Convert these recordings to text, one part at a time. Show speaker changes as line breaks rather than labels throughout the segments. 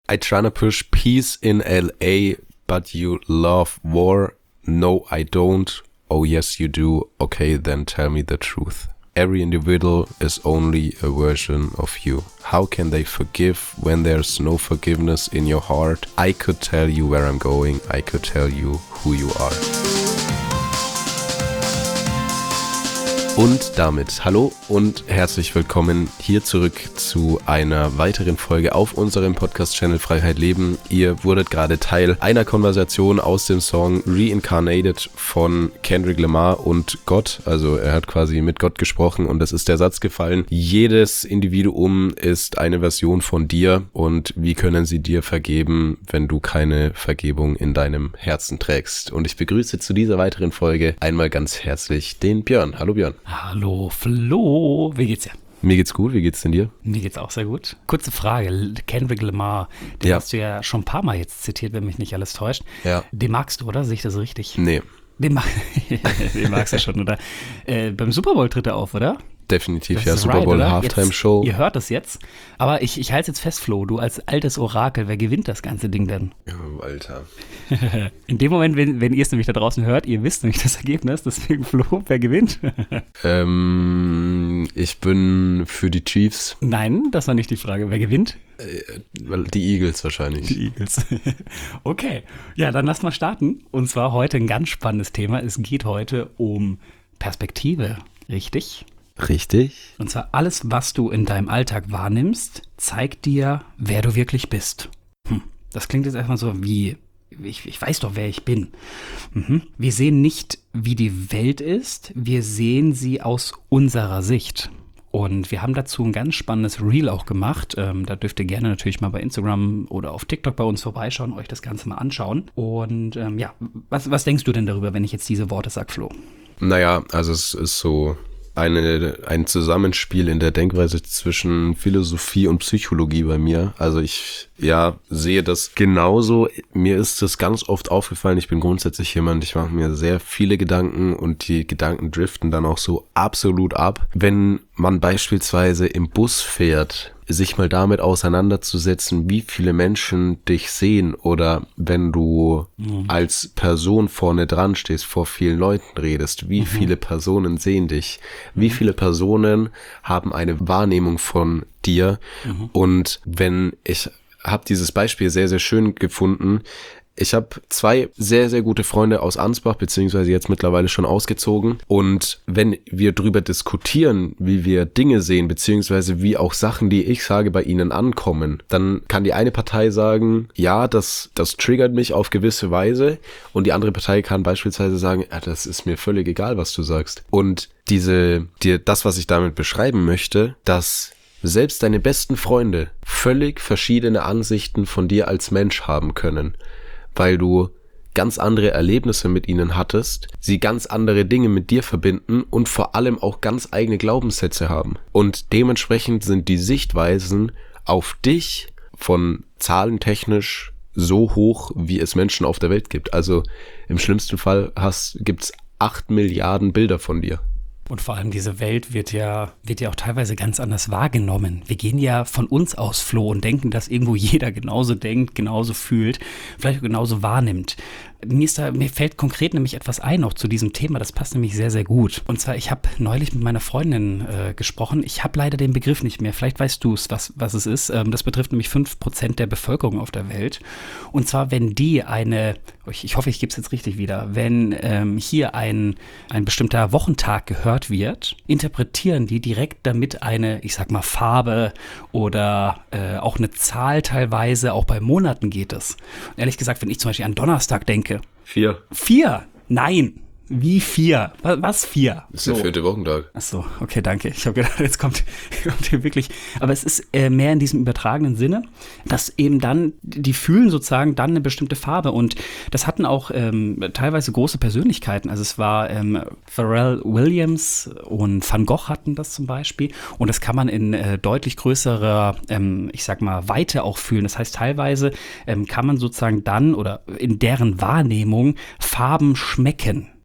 I tryna push peace in LA, but you love war. No, I don't. Oh, yes, you do. Okay, then tell me the truth. Every individual is only a version of you. How can they forgive when there's no forgiveness in your heart? I could tell you where I'm going. I could tell you who you are. Und damit hallo und herzlich willkommen hier zurück zu einer weiteren Folge auf unserem Podcast-Channel Freiheit Leben. Ihr wurdet gerade Teil einer Konversation aus dem Song Reincarnated von Kendrick Lamar und Gott. Also er hat quasi mit Gott gesprochen und es ist der Satz gefallen: Jedes Individuum ist eine Version von dir und wie können sie dir vergeben, wenn du keine Vergebung in deinem Herzen trägst? Und ich begrüße zu dieser weiteren Folge einmal ganz herzlich den Björn. Hallo Björn.
Hallo Flo, wie geht's dir?
Mir geht's gut, wie geht's denn dir?
Mir geht's auch sehr gut. Kurze Frage, Kendrick Lamar, den hast du ja schon ein paar Mal jetzt zitiert, wenn mich nicht alles täuscht. Ja. Den magst du, oder? Sehe ich das richtig?
Nee.
Den magst du schon, oder? Beim Super Bowl tritt er auf, oder?
Definitiv, ja, Super Bowl Halftime Show.
Ihr hört das jetzt, aber ich halte es jetzt fest, Flo, du als altes Orakel, wer gewinnt das ganze Ding denn?
Oh, Alter.
In dem Moment, wenn ihr es nämlich da draußen hört, ihr wisst nämlich das Ergebnis, deswegen Flo, wer gewinnt?
Ich bin für die Chiefs.
Nein, das war nicht die Frage, wer gewinnt?
Die Eagles wahrscheinlich.
Die Eagles. Okay, ja, dann lass mal starten. Und zwar heute ein ganz spannendes Thema. Es geht heute um Perspektive, richtig?
Richtig.
Und zwar alles, was du in deinem Alltag wahrnimmst, zeigt dir, wer du wirklich bist. Das klingt jetzt erstmal so wie, ich weiß doch, wer ich bin. Wir sehen nicht, wie die Welt ist, wir sehen sie aus unserer Sicht. Und wir haben dazu ein ganz spannendes Reel auch gemacht. Da dürft ihr gerne natürlich mal bei Instagram oder auf TikTok bei uns vorbeischauen, euch das Ganze mal anschauen. Und ja, was denkst du denn darüber, wenn ich jetzt diese Worte sage, Flo?
Naja, also es ist so ein Zusammenspiel in der Denkweise zwischen Philosophie und Psychologie bei mir. Also ich sehe das genauso. Mir ist das ganz oft aufgefallen. Ich bin grundsätzlich jemand, ich mache mir sehr viele Gedanken und die Gedanken driften dann auch so absolut ab. Wenn man beispielsweise im Bus fährt, sich mal damit auseinanderzusetzen, wie viele Menschen dich sehen, oder wenn du als Person vorne dran stehst, vor vielen Leuten redest, wie viele Personen sehen dich, wie viele Personen haben eine Wahrnehmung von dir. Und ich habe dieses Beispiel sehr, sehr schön gefunden. Ich habe 2 sehr, sehr gute Freunde aus Ansbach, beziehungsweise jetzt mittlerweile schon ausgezogen. Und wenn wir drüber diskutieren, wie wir Dinge sehen, beziehungsweise wie auch Sachen, die ich sage, bei ihnen ankommen, dann kann die eine Partei sagen, ja, das triggert mich auf gewisse Weise. Und die andere Partei kann beispielsweise sagen, ja, das ist mir völlig egal, was du sagst. Und das, was ich damit beschreiben möchte, dass selbst deine besten Freunde völlig verschiedene Ansichten von dir als Mensch haben können, weil du ganz andere Erlebnisse mit ihnen hattest, sie ganz andere Dinge mit dir verbinden und vor allem auch ganz eigene Glaubenssätze haben. Und dementsprechend sind die Sichtweisen auf dich von zahlentechnisch so hoch, wie es Menschen auf der Welt gibt. Also im schlimmsten Fall gibt's 8 Milliarden Bilder von dir.
Und vor allem diese Welt wird ja auch teilweise ganz anders wahrgenommen. Wir gehen ja von uns aus, Flo, und denken, dass irgendwo jeder genauso denkt, genauso fühlt, vielleicht genauso wahrnimmt. Mir fällt konkret nämlich etwas ein, auch zu diesem Thema, das passt nämlich sehr, sehr gut. Und zwar, ich habe neulich mit meiner Freundin gesprochen, ich habe leider den Begriff nicht mehr, vielleicht weißt du es, was es ist. Das betrifft nämlich 5% der Bevölkerung auf der Welt. Und zwar, wenn die ich hoffe, ich gebe es jetzt richtig wieder, wenn hier ein bestimmter Wochentag gehört wird, interpretieren die direkt damit eine, ich sag mal, Farbe oder auch eine Zahl teilweise, auch bei Monaten geht es. Und ehrlich gesagt, wenn ich zum Beispiel an Donnerstag denke,
4.
4? Nein. Wie 4? Was 4?
Das ist der 4. Wochentag.
Ach so, okay, danke. Ich habe gedacht, jetzt kommt hier wirklich. Aber es ist mehr in diesem übertragenen Sinne, dass eben dann, die fühlen sozusagen dann eine bestimmte Farbe. Und das hatten auch teilweise große Persönlichkeiten. Also es war Pharrell Williams und Van Gogh hatten das zum Beispiel. Und das kann man in deutlich größerer, ich sag mal, Weite auch fühlen. Das heißt, teilweise kann man sozusagen dann oder in deren Wahrnehmung Farben schmecken.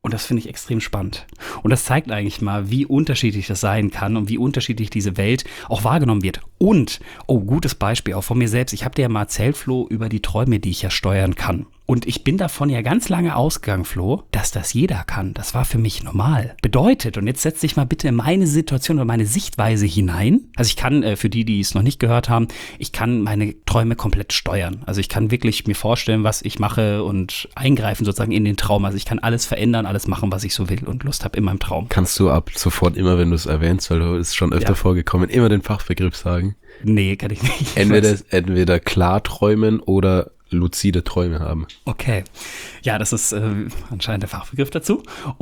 Und das finde ich extrem spannend. Und das zeigt eigentlich mal, wie unterschiedlich das sein kann und wie unterschiedlich diese Welt auch wahrgenommen wird. Und, gutes Beispiel auch von mir selbst. Ich habe dir ja mal erzählt, Flo, über die Träume, die ich ja steuern kann. Und ich bin davon ja ganz lange ausgegangen, Flo, dass das jeder kann. Das war für mich normal. Bedeutet, und jetzt setz dich mal bitte in meine Situation oder meine Sichtweise hinein. Also ich kann, für die es noch nicht gehört haben, ich kann meine Träume komplett steuern. Also ich kann wirklich mir vorstellen, was ich mache und eingreifen sozusagen in den Traum. Also ich kann alles verändern, alles machen, was ich so will und Lust habe in meinem Traum.
Kannst du ab sofort immer, wenn du es erwähnst, weil du ist schon öfter vorgekommen, immer den Fachbegriff sagen?
Nee, kann ich nicht.
Entweder Klarträumen oder luzide Träume haben.
Okay. Ja, das ist anscheinend der Fachbegriff dazu.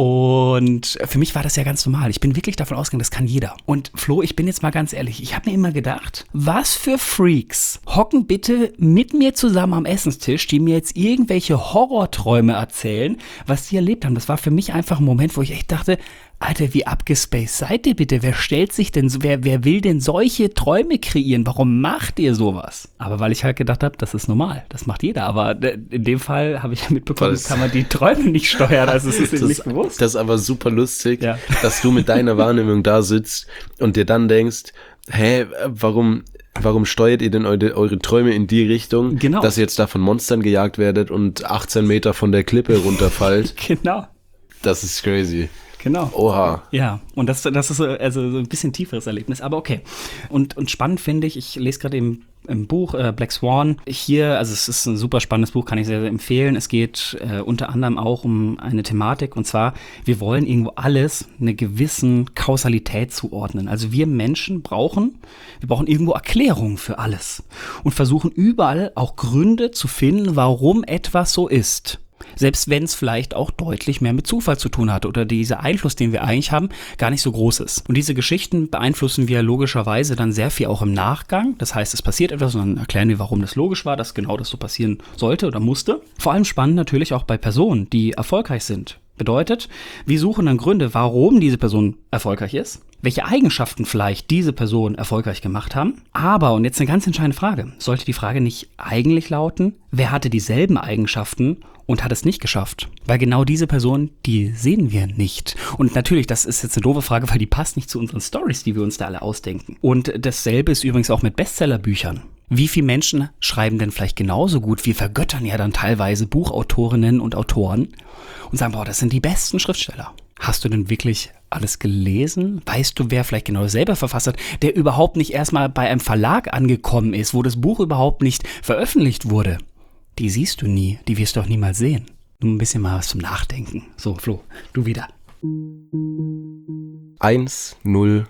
Und für mich war das ja ganz normal. Ich bin wirklich davon ausgegangen, das kann jeder. Und Flo, ich bin jetzt mal ganz ehrlich, ich habe mir immer gedacht, was für Freaks hocken bitte mit mir zusammen am Essenstisch, die mir jetzt irgendwelche Horrorträume erzählen, was sie erlebt haben. Das war für mich einfach ein Moment, wo ich echt dachte, Alter, wie abgespaced seid ihr bitte? Wer stellt sich denn, wer will denn solche Träume kreieren? Warum macht ihr sowas? Aber weil ich halt gedacht habe, das ist normal, das macht jeder. Aber in dem Fall habe ich ja mitbekommen, kann man die Träume nicht steuern. Also es ist nicht bewusst.
Das ist aber super lustig, dass du mit deiner Wahrnehmung da sitzt und dir dann denkst, warum steuert ihr denn eure Träume in die Richtung, dass ihr jetzt da von Monstern gejagt werdet und 18 Meter von der Klippe runterfallt?
Genau.
Das ist crazy.
Genau.
Oha.
Ja, und das ist also so ein bisschen tieferes Erlebnis, aber okay. Und spannend finde ich lese gerade im Buch Black Swan hier, also es ist ein super spannendes Buch, kann ich sehr, sehr empfehlen. Es geht unter anderem auch um eine Thematik, und zwar, wir wollen irgendwo alles einer gewissen Kausalität zuordnen. Also wir Menschen brauchen irgendwo Erklärungen für alles und versuchen überall auch Gründe zu finden, warum etwas so ist. Selbst wenn es vielleicht auch deutlich mehr mit Zufall zu tun hat oder dieser Einfluss, den wir eigentlich haben, gar nicht so groß ist. Und diese Geschichten beeinflussen wir logischerweise dann sehr viel auch im Nachgang. Das heißt, es passiert etwas und dann erklären wir, warum das logisch war, dass genau das so passieren sollte oder musste. Vor allem spannend natürlich auch bei Personen, die erfolgreich sind. Bedeutet, wir suchen dann Gründe, warum diese Person erfolgreich ist, welche Eigenschaften vielleicht diese Person erfolgreich gemacht haben. Aber, und jetzt eine ganz entscheidende Frage, sollte die Frage nicht eigentlich lauten, wer hatte dieselben Eigenschaften und hat es nicht geschafft? Weil genau diese Person, die sehen wir nicht. Und natürlich, das ist jetzt eine doofe Frage, weil die passt nicht zu unseren Stories, die wir uns da alle ausdenken. Und dasselbe ist übrigens auch mit Bestsellerbüchern. Wie viele Menschen schreiben denn vielleicht genauso gut? Wir vergöttern ja dann teilweise Buchautorinnen und Autoren und sagen, boah, das sind die besten Schriftsteller. Hast du denn wirklich alles gelesen? Weißt du, wer vielleicht genau selber verfasst hat, der überhaupt nicht erstmal bei einem Verlag angekommen ist, wo das Buch überhaupt nicht veröffentlicht wurde? Die siehst du nie, die wirst du auch niemals sehen. Nur ein bisschen mal was zum Nachdenken. So, Flo, du wieder.
10000.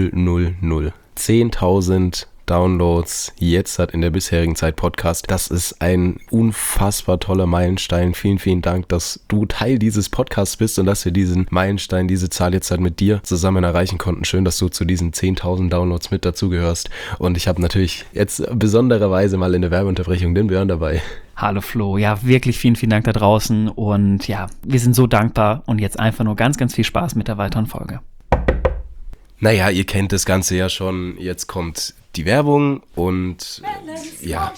10.000 Downloads jetzt hat in der bisherigen Zeit Podcast. Das ist ein unfassbar toller Meilenstein. Vielen, vielen Dank, dass du Teil dieses Podcasts bist und dass wir diesen Meilenstein, diese Zahl jetzt halt mit dir zusammen erreichen konnten. Schön, dass du zu diesen 10.000 Downloads mit dazugehörst. Und ich habe natürlich jetzt besondererweise mal in der Werbeunterbrechung den Björn dabei.
Hallo Flo, ja wirklich vielen, vielen Dank da draußen und ja, wir sind so dankbar und jetzt einfach nur ganz, ganz viel Spaß mit der weiteren Folge.
Naja, ihr kennt das Ganze ja schon. Jetzt kommt die Werbung und ja.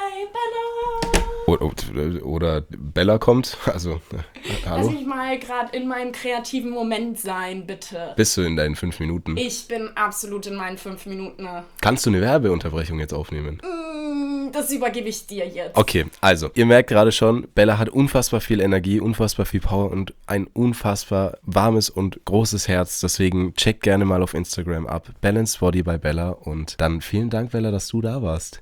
Oder Bella kommt. Also, hallo.
Lass mich mal gerade in meinem kreativen Moment sein, bitte.
Bist du in deinen 5 Minuten?
Ich bin absolut in meinen 5 Minuten.
Kannst du eine Werbeunterbrechung jetzt aufnehmen?
Das übergebe ich dir jetzt.
Okay, also, ihr merkt gerade schon, Bella hat unfassbar viel Energie, unfassbar viel Power und ein unfassbar warmes und großes Herz. Deswegen checkt gerne mal auf Instagram ab. Balanced Body by Bella. Und dann vielen Dank, Bella, dass du da warst.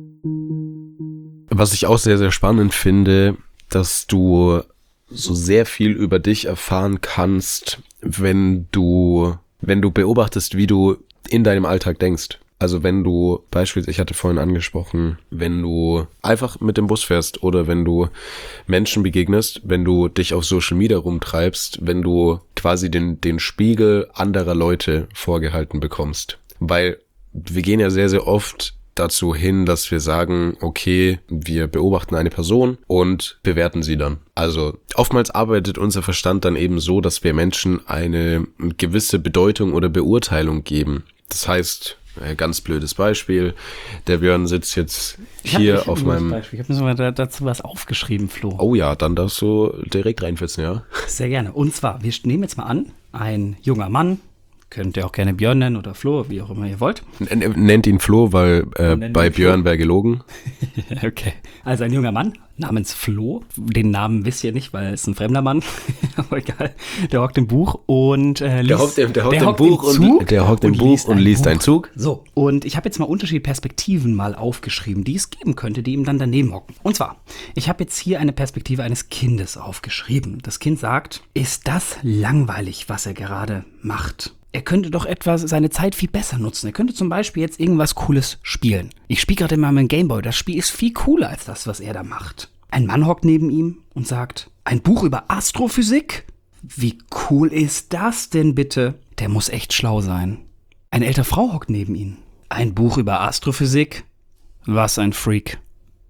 Was ich auch sehr, sehr spannend finde, dass du so sehr viel über dich erfahren kannst, wenn du beobachtest, wie du in deinem Alltag denkst. Also wenn du beispielsweise, ich hatte vorhin angesprochen, wenn du einfach mit dem Bus fährst oder wenn du Menschen begegnest, wenn du dich auf Social Media rumtreibst, wenn du quasi den Spiegel anderer Leute vorgehalten bekommst. Weil wir gehen ja sehr, sehr oft dazu hin, dass wir sagen, okay, wir beobachten eine Person und bewerten sie dann. Also oftmals arbeitet unser Verstand dann eben so, dass wir Menschen eine gewisse Bedeutung oder Beurteilung geben. Das heißt, Ganz blödes Beispiel. Der Björn sitzt jetzt hier auf meinem...
Ich habe mir sogar dazu was aufgeschrieben, Flo.
Oh ja, dann darfst du direkt reinfetzen, ja?
Sehr gerne. Und zwar, wir nehmen jetzt mal an, ein junger Mann, könnt ihr auch gerne Björn nennen oder Flo, wie auch immer ihr wollt.
Nennt ihn Flo, weil bei Björn wäre gelogen.
Okay. Also ein junger Mann namens Flo. Den Namen wisst ihr nicht, weil es ein fremder Mann. Aber egal. Der hockt im Buch und liest. Der hockt im Buch und liest einen Zug. So. Und ich habe jetzt mal unterschiedliche Perspektiven mal aufgeschrieben, die es geben könnte, die ihm dann daneben hocken. Und zwar, ich habe jetzt hier eine Perspektive eines Kindes aufgeschrieben. Das Kind sagt, ist das langweilig, was er gerade macht? Er könnte doch seine Zeit viel besser nutzen. Er könnte zum Beispiel jetzt irgendwas Cooles spielen. Ich spiele gerade immer mit dem Gameboy. Das Spiel ist viel cooler als das, was er da macht. Ein Mann hockt neben ihm und sagt, ein Buch über Astrophysik? Wie cool ist das denn bitte? Der muss echt schlau sein. Eine ältere Frau hockt neben ihm. Ein Buch über Astrophysik? Was ein Freak.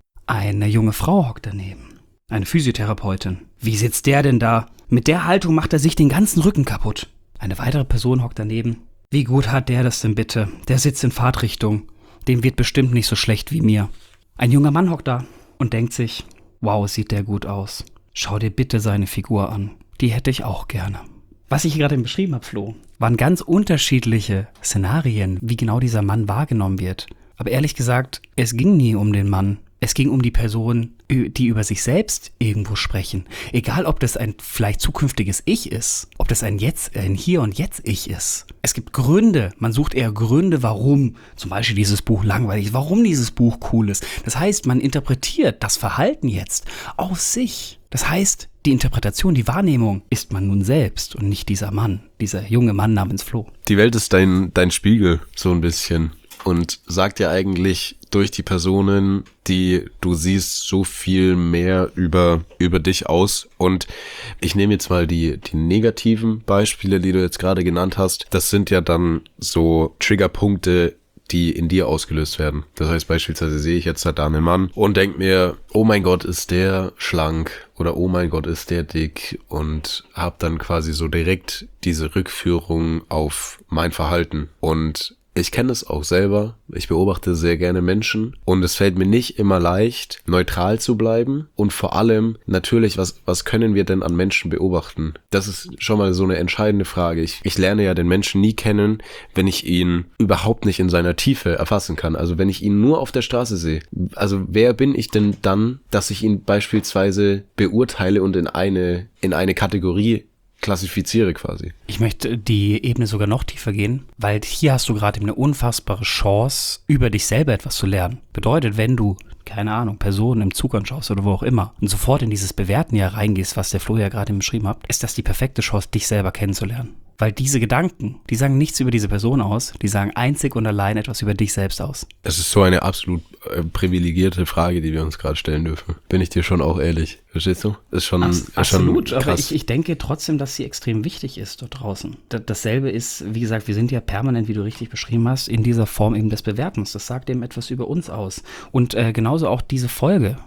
Eine junge Frau hockt daneben. Eine Physiotherapeutin. Wie sitzt der denn da? Mit der Haltung macht er sich den ganzen Rücken kaputt. Eine weitere Person hockt daneben. Wie gut hat der das denn bitte? Der sitzt in Fahrtrichtung. Dem wird bestimmt nicht so schlecht wie mir. Ein junger Mann hockt da und denkt sich, wow, sieht der gut aus. Schau dir bitte seine Figur an. Die hätte ich auch gerne. Was ich hier gerade beschrieben habe, Flo, waren ganz unterschiedliche Szenarien, wie genau dieser Mann wahrgenommen wird. Aber ehrlich gesagt, es ging nie um den Mann. Es ging um die Person, die über sich selbst irgendwo sprechen. Egal, ob das ein vielleicht zukünftiges Ich ist, ob das ein Hier und Jetzt Ich ist. Es gibt Gründe, man sucht eher Gründe, warum zum Beispiel dieses Buch langweilig ist, warum dieses Buch cool ist. Das heißt, man interpretiert das Verhalten jetzt aus sich. Das heißt, die Interpretation, die Wahrnehmung ist man nun selbst und nicht dieser Mann, dieser junge Mann namens Flo.
Die Welt ist dein Spiegel, so ein bisschen. Und sagt ja eigentlich durch die Personen, die du siehst, so viel mehr über dich aus. Und ich nehme jetzt mal die negativen Beispiele, die du jetzt gerade genannt hast. Das sind ja dann so Triggerpunkte, die in dir ausgelöst werden. Das heißt beispielsweise sehe ich jetzt da einen Mann und denke mir, oh mein Gott, ist der schlank oder oh mein Gott, ist der dick und habe dann quasi so direkt diese Rückführung auf mein Verhalten. Und ich kenne es auch selber. Ich beobachte sehr gerne Menschen und es fällt mir nicht immer leicht, neutral zu bleiben und vor allem natürlich, was können wir denn an Menschen beobachten? Das ist schon mal so eine entscheidende Frage. Ich lerne ja den Menschen nie kennen, wenn ich ihn überhaupt nicht in seiner Tiefe erfassen kann. Also wenn ich ihn nur auf der Straße sehe. Also wer bin ich denn dann, dass ich ihn beispielsweise beurteile und in eine Kategorie klassifiziere quasi.
Ich möchte die Ebene sogar noch tiefer gehen, weil hier hast du gerade eine unfassbare Chance, über dich selber etwas zu lernen. Bedeutet, wenn du, keine Ahnung, Personen im Zug anschaust oder wo auch immer und sofort in dieses Bewerten ja reingehst, was der Flo ja gerade beschrieben hat, ist das die perfekte Chance, dich selber kennenzulernen. Weil diese Gedanken, die sagen nichts über diese Person aus, die sagen einzig und allein etwas über dich selbst aus.
Es ist so eine absolut privilegierte Frage, die wir uns gerade stellen dürfen. Bin ich dir schon auch ehrlich. Verstehst du? Ist schon
absolut,
schon krass.
Aber ich denke trotzdem, dass sie extrem wichtig ist dort draußen. Dasselbe ist, wie gesagt, wir sind ja permanent, wie du richtig beschrieben hast, in dieser Form eben des Bewertens. Das sagt eben etwas über uns aus. Und genauso auch diese Folge,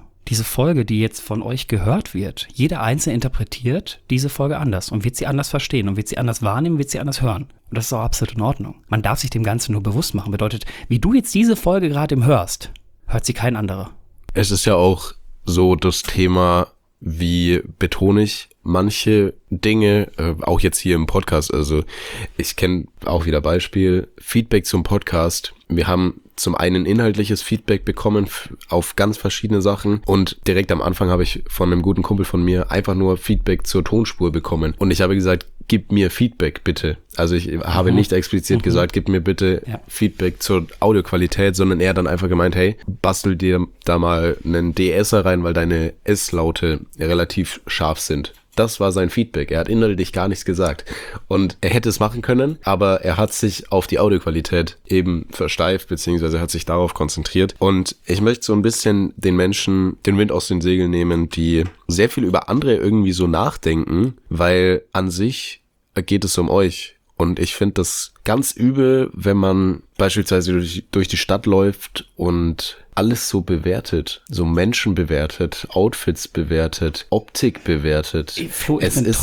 die jetzt von euch gehört wird, jeder Einzelne interpretiert diese Folge anders und wird sie anders verstehen und wird sie anders wahrnehmen, wird sie anders hören. Und das ist auch absolut in Ordnung. Man darf sich dem Ganzen nur bewusst machen. Bedeutet, wie du jetzt diese Folge gerade hörst, hört sie kein anderer.
Es ist ja auch so das Thema, wie betone ich manche Dinge, auch jetzt hier im Podcast. Also ich kenne auch wieder Beispiel, Feedback zum Podcast. Wir haben zum einen inhaltliches Feedback bekommen auf ganz verschiedene Sachen und direkt am Anfang habe ich von einem guten Kumpel von mir einfach nur Feedback zur Tonspur bekommen und ich habe gesagt, gib mir Feedback bitte. Also ich habe nicht explizit gesagt, gib mir bitte Feedback zur Audioqualität, sondern er hat dann einfach gemeint, hey, bastel dir da mal einen DSer rein, weil deine S-Laute relativ scharf sind. Das war sein Feedback. Er hat inhaltlich gar nichts gesagt. Und er hätte es machen können, aber er hat sich auf die Audioqualität eben versteift, beziehungsweise hat sich darauf konzentriert. Und ich möchte so ein bisschen den Menschen den Wind aus den Segeln nehmen, die sehr viel über andere irgendwie so nachdenken, weil an sich geht es um euch. Und ich finde das ganz übel, wenn man beispielsweise durch die Stadt läuft und alles so bewertet, so Menschen bewertet, Outfits bewertet, Optik bewertet.
Flo,
es ist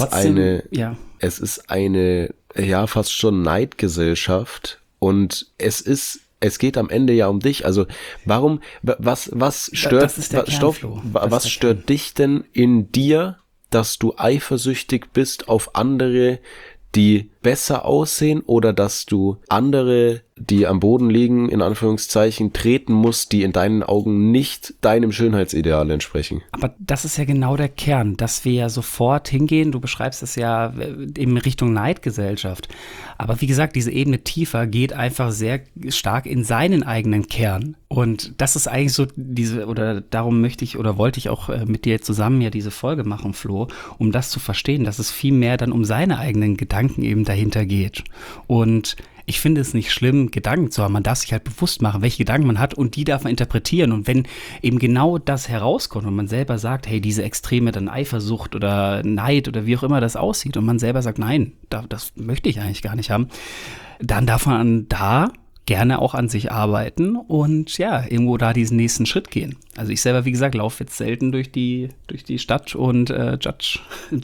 eine fast schon Neidgesellschaft und es ist es geht am Ende ja um dich. Also warum, was stört,
Das ist der Kern, Flo. Das ist
was
der
stört dich denn in dir, dass du eifersüchtig bist auf andere, die besser aussehen, oder dass du andere, die am Boden liegen, in Anführungszeichen, treten musst, die in deinen Augen nicht deinem Schönheitsideal entsprechen?
Aber das ist ja genau der Kern, dass wir ja sofort hingehen, du beschreibst es ja in Richtung Neidgesellschaft. Aber wie gesagt, diese Ebene tiefer geht einfach sehr stark in seinen eigenen Kern. Und das ist eigentlich so darum wollte ich auch mit dir zusammen ja diese Folge machen, Flo, um das zu verstehen, dass es viel mehr dann um seine eigenen Gedanken eben dahinter geht. Und ich finde es nicht schlimm, Gedanken zu haben. Man darf sich halt bewusst machen, welche Gedanken man hat, und die darf man interpretieren. Und wenn eben genau das herauskommt und man selber sagt, hey, diese Extreme, dann Eifersucht oder Neid oder wie auch immer das aussieht, und man selber sagt, nein, das möchte ich eigentlich gar nicht haben, dann darf man da gerne auch an sich arbeiten und ja, irgendwo da diesen nächsten Schritt gehen. Also ich selber, wie gesagt, laufe jetzt selten durch die Stadt und judge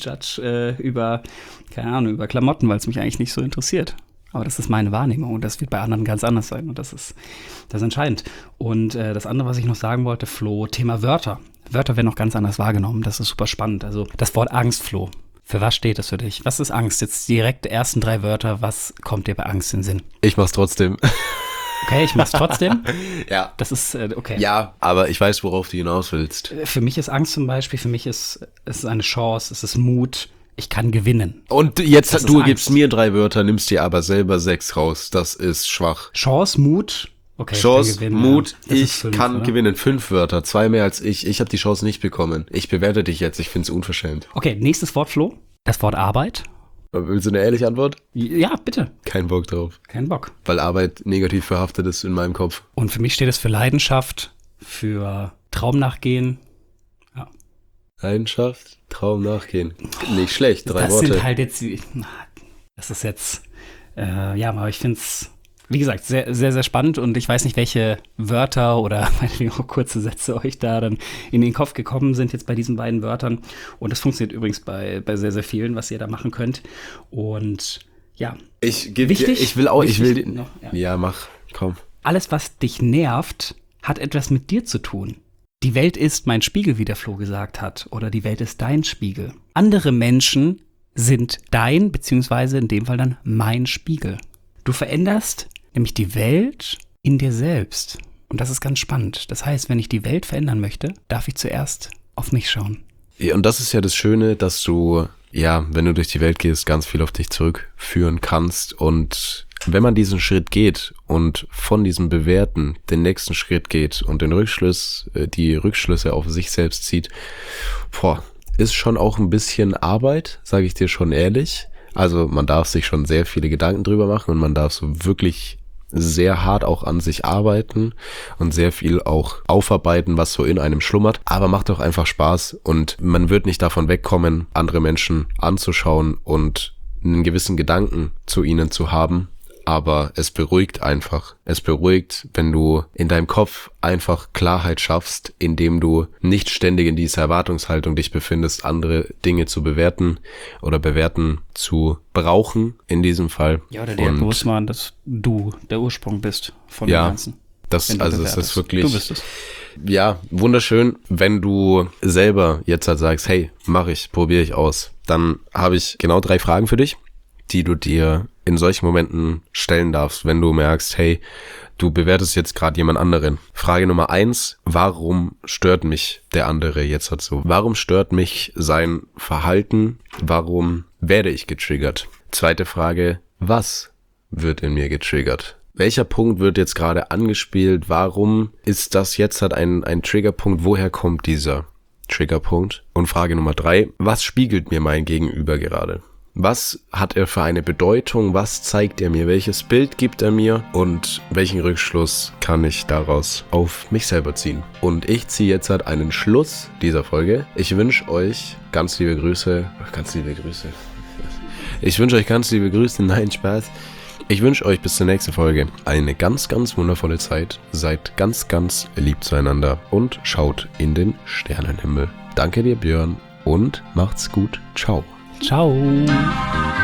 über Klamotten, weil es mich eigentlich nicht so interessiert. Aber das ist meine Wahrnehmung, und das wird bei anderen ganz anders sein, und das ist entscheidend. Und das andere, was ich noch sagen wollte, Flo, Thema Wörter. Wörter werden noch ganz anders wahrgenommen, das ist super spannend. Also das Wort Angst, Flo, für was steht das für dich? Was ist Angst? Jetzt direkt die ersten 3 Wörter, was kommt dir bei Angst in den Sinn?
Ich mach's trotzdem.
Okay, ich mach's trotzdem.
Ja.
Das ist okay.
Ja, aber ich weiß, worauf du hinaus willst.
Für mich ist Angst zum Beispiel, es ist eine Chance, es ist Mut, ich kann gewinnen.
Und jetzt,
Das
du
ist
gibst
Angst.
mir 3 Wörter, nimmst dir aber selber 6 raus. Das ist schwach.
Chance, Mut, okay.
Chance,
ich kann gewinnen,
Mut,
ja. Das ist
ich
5,
kann
oder?
gewinnen. 5 Wörter, 2 mehr als ich. Ich habe die Chance nicht bekommen. Ich bewerte dich jetzt, ich find's unverschämt.
Okay, nächstes Wort, Flo. Das Wort Arbeit.
Willst du eine ehrliche Antwort?
Ja, bitte.
Kein Bock drauf.
Kein Bock.
Weil Arbeit negativ verhaftet ist in meinem Kopf.
Und für mich steht es für Leidenschaft, für Traum nachgehen. Ja.
Leidenschaft, Traum nachgehen. Nicht schlecht, 3
Das
Worte.
sind halt jetzt, das ist jetzt, ja, aber ich finde es, wie gesagt, sehr, sehr, sehr spannend, und ich weiß nicht, welche Wörter oder auch kurze Sätze euch da dann in den Kopf gekommen sind jetzt bei diesen beiden Wörtern. Und das funktioniert übrigens bei sehr, sehr vielen, was ihr da machen könnt. Und ja,
Ja, mach, komm.
alles, was dich nervt, hat etwas mit dir zu tun. Die Welt ist mein Spiegel, wie der Flo gesagt hat, oder die Welt ist dein Spiegel. Andere Menschen sind dein, beziehungsweise in dem Fall dann mein Spiegel. Du veränderst nämlich die Welt in dir selbst. Und das ist ganz spannend. Das heißt, wenn ich die Welt verändern möchte, darf ich zuerst auf mich schauen.
Ja, und das ist ja das Schöne, dass du, ja, wenn du durch die Welt gehst, ganz viel auf dich zurückführen kannst. Und wenn man diesen Schritt geht und von diesem Bewerten den nächsten Schritt geht und die Rückschlüsse auf sich selbst zieht, ist schon auch ein bisschen Arbeit, sage ich dir schon ehrlich. Also man darf sich schon sehr viele Gedanken drüber machen, und man darf so wirklich sehr hart auch an sich arbeiten und sehr viel auch aufarbeiten, was so in einem schlummert. Aber macht doch einfach Spaß, und man wird nicht davon wegkommen, andere Menschen anzuschauen und einen gewissen Gedanken zu ihnen zu haben. Aber es beruhigt einfach. Es beruhigt, wenn du in deinem Kopf einfach Klarheit schaffst, indem du nicht ständig in dieser Erwartungshaltung dich befindest, andere Dinge zu bewerten oder bewerten zu brauchen, in diesem Fall.
Ja, oder dir bewusst machen, dass du der Ursprung bist von dem Ganzen.
Es ist wirklich,
Du bist es.
ja, wunderschön, wenn du selber jetzt halt sagst, hey, probiere ich aus. Dann habe ich genau 3 Fragen für dich, die du dir in solchen Momenten stellen darfst, wenn du merkst, hey, du bewertest jetzt gerade jemand anderen. Frage Nummer 1, warum stört mich der andere jetzt halt so? Warum stört mich sein Verhalten? Warum werde ich getriggert? Zweite Frage, was wird in mir getriggert? Welcher Punkt wird jetzt gerade angespielt? Warum ist das jetzt halt ein Triggerpunkt? Woher kommt dieser Triggerpunkt? Und Frage Nummer 3, was spiegelt mir mein Gegenüber gerade? Was hat er für eine Bedeutung? Was zeigt er mir? Welches Bild gibt er mir? Und welchen Rückschluss kann ich daraus auf mich selber ziehen? Und ich ziehe jetzt halt einen Schluss dieser Folge. Ich wünsche euch ganz liebe Grüße. Ich wünsche euch ganz liebe Grüße. Nein, Spaß. Ich wünsche euch bis zur nächsten Folge eine ganz, ganz wundervolle Zeit. Seid ganz, ganz lieb zueinander und schaut in den Sternenhimmel. Danke dir, Björn, und macht's gut. Ciao.
Ciao.